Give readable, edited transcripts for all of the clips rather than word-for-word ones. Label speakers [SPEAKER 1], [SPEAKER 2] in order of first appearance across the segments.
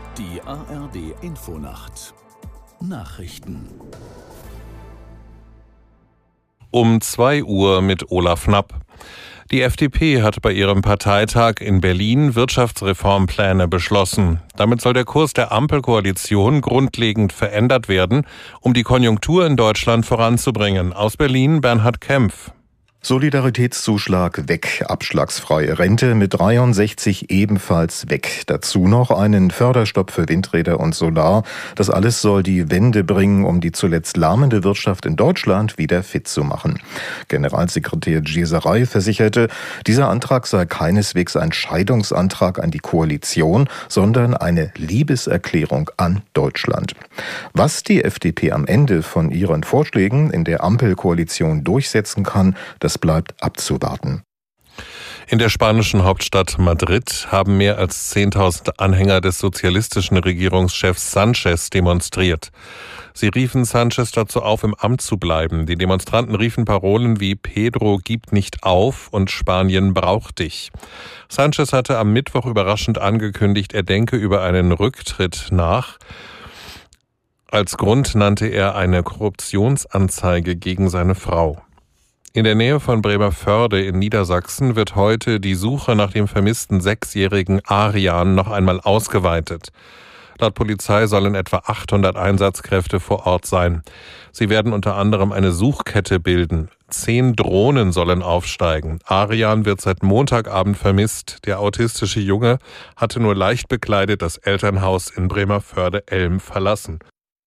[SPEAKER 1] Die ARD Infonacht Nachrichten
[SPEAKER 2] Um 2 Uhr mit Olaf Knapp. Die FDP hat bei ihrem Parteitag in Berlin Wirtschaftsreformpläne beschlossen. Damit soll der Kurs der Ampelkoalition grundlegend verändert werden, um die Konjunktur in Deutschland voranzubringen. Aus Berlin Bernhard Kempf.
[SPEAKER 3] Solidaritätszuschlag weg, abschlagsfreie Rente mit 63 ebenfalls weg. Dazu noch einen Förderstopp für Windräder und Solar. Das alles soll die Wende bringen, um die zuletzt lahmende Wirtschaft in Deutschland wieder fit zu machen. Generalsekretär Gieserey versicherte, dieser Antrag sei keineswegs ein Scheidungsantrag an die Koalition, sondern eine Liebeserklärung an Deutschland. Was die FDP am Ende von ihren Vorschlägen in der Ampelkoalition durchsetzen kann, das bleibt abzuwarten.
[SPEAKER 2] In der spanischen Hauptstadt Madrid haben mehr als 10.000 Anhänger des sozialistischen Regierungschefs Sánchez demonstriert. Sie riefen Sánchez dazu auf, im Amt zu bleiben. Die Demonstranten riefen Parolen wie Pedro gibt nicht auf und Spanien braucht dich. Sánchez hatte am Mittwoch überraschend angekündigt, er denke über einen Rücktritt nach. Als Grund nannte er eine Korruptionsanzeige gegen seine Frau. In der Nähe von Bremervörde in Niedersachsen wird heute die Suche nach dem vermissten 6-jährigen Arian noch einmal ausgeweitet. Laut Polizei sollen etwa 800 Einsatzkräfte vor Ort sein. Sie werden unter anderem eine Suchkette bilden. 10 Drohnen sollen aufsteigen. Arian wird seit Montagabend vermisst. Der autistische Junge hatte nur leicht bekleidet das Elternhaus in Bremervörde-Elm verlassen.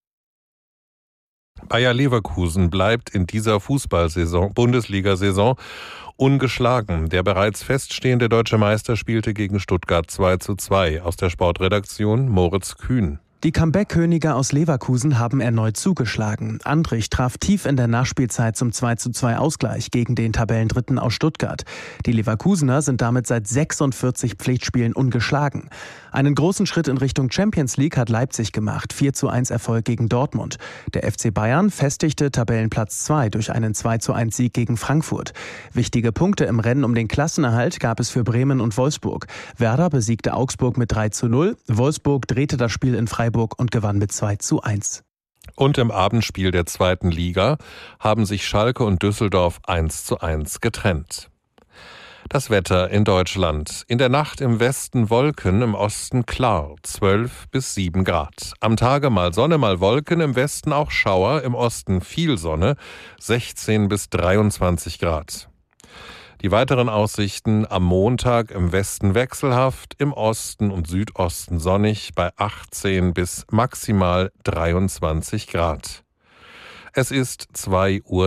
[SPEAKER 2] Bayer Leverkusen bleibt in dieser Bundesliga-Saison ungeschlagen. Der bereits feststehende deutsche Meister spielte gegen Stuttgart 2:2. Aus der Sportredaktion Moritz Kühn.
[SPEAKER 4] Die Comeback-Könige aus Leverkusen haben erneut zugeschlagen. Andrich traf tief in der Nachspielzeit zum 2:2 Ausgleich gegen den Tabellendritten aus Stuttgart. Die Leverkusener sind damit seit 46 Pflichtspielen ungeschlagen. Einen großen Schritt in Richtung Champions League hat Leipzig gemacht. 4:1 Erfolg gegen Dortmund. Der FC Bayern festigte Tabellenplatz 2 durch einen 2:1 Sieg gegen Frankfurt. Wichtige Punkte im Rennen um den Klassenerhalt gab es für Bremen und Wolfsburg. Werder besiegte Augsburg mit 3:0. Wolfsburg drehte das Spiel in Freiburg und gewann mit 2:1.
[SPEAKER 2] Und im Abendspiel der 2. Liga haben sich Schalke und Düsseldorf 1:1 getrennt. Das Wetter in Deutschland. In der Nacht im Westen Wolken, im Osten klar, 12 bis 7 Grad. Am Tage mal Sonne, mal Wolken, im Westen auch Schauer, im Osten viel Sonne, 16 bis 23 Grad. Die weiteren Aussichten: am Montag im Westen wechselhaft, im Osten und Südosten sonnig bei 18 bis maximal 23 Grad. Es ist 2:03 Uhr.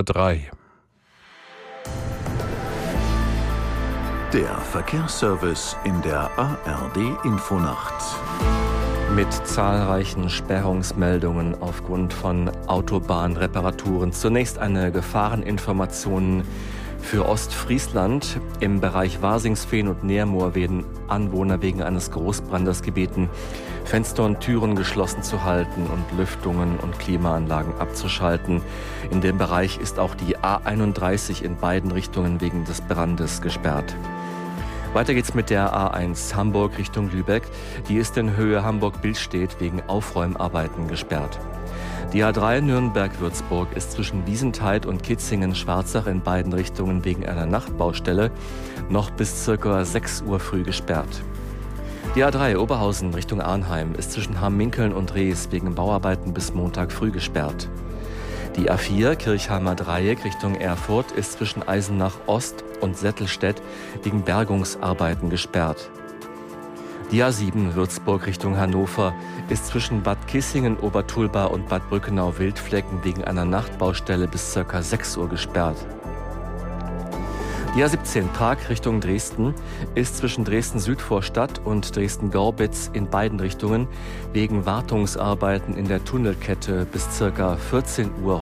[SPEAKER 1] Der Verkehrsservice in der ARD Infonacht.
[SPEAKER 5] Mit zahlreichen Sperrungsmeldungen aufgrund von Autobahnreparaturen. Zunächst eine Gefahreninformation für Ostfriesland. Im Bereich Warsingsveen und Neermoor werden Anwohner wegen eines Großbrandes gebeten, Fenster und Türen geschlossen zu halten und Lüftungen und Klimaanlagen abzuschalten. In dem Bereich ist auch die A31 in beiden Richtungen wegen des Brandes gesperrt. Weiter geht's mit der A1 Hamburg Richtung Lübeck. Die ist in Höhe Hamburg-Billstedt wegen Aufräumarbeiten gesperrt. Die A3 Nürnberg-Würzburg ist zwischen Wiesenthal und Kitzingen-Schwarzach in beiden Richtungen wegen einer Nachtbaustelle noch bis ca. 6 Uhr früh gesperrt. Die A3 Oberhausen Richtung Arnheim ist zwischen Hamminkeln und Rees wegen Bauarbeiten bis Montag früh gesperrt. Die A4 Kirchheimer Dreieck Richtung Erfurt ist zwischen Eisenach Ost und Settelstedt wegen Bergungsarbeiten gesperrt. Die A7 Würzburg Richtung Hannover ist zwischen Bad Kissingen, Obertulba und Bad Brückenau-Wildflecken wegen einer Nachtbaustelle bis ca. 6 Uhr gesperrt. Die A17 Prag Richtung Dresden ist zwischen Dresden-Südvorstadt und Dresden-Gorbitz in beiden Richtungen wegen Wartungsarbeiten in der Tunnelkette bis ca. 14 Uhr